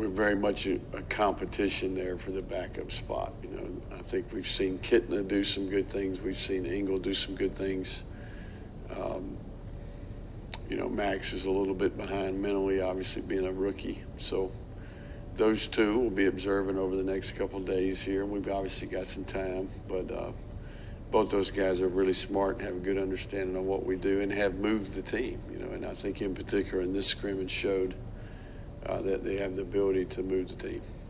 we're very much a competition there for the backup spot. You know, I think we've seen Kitna do some good things. We've seen Engel do some good things. You know, Max is a little bit behind mentally, obviously being a rookie. So those two will be observing over the next couple of days here. We've obviously got some time, but both those guys are really smart and have a good understanding of what we do and have moved the team. You know, and I think in particular in this scrimmage showed that they have the ability to move the team.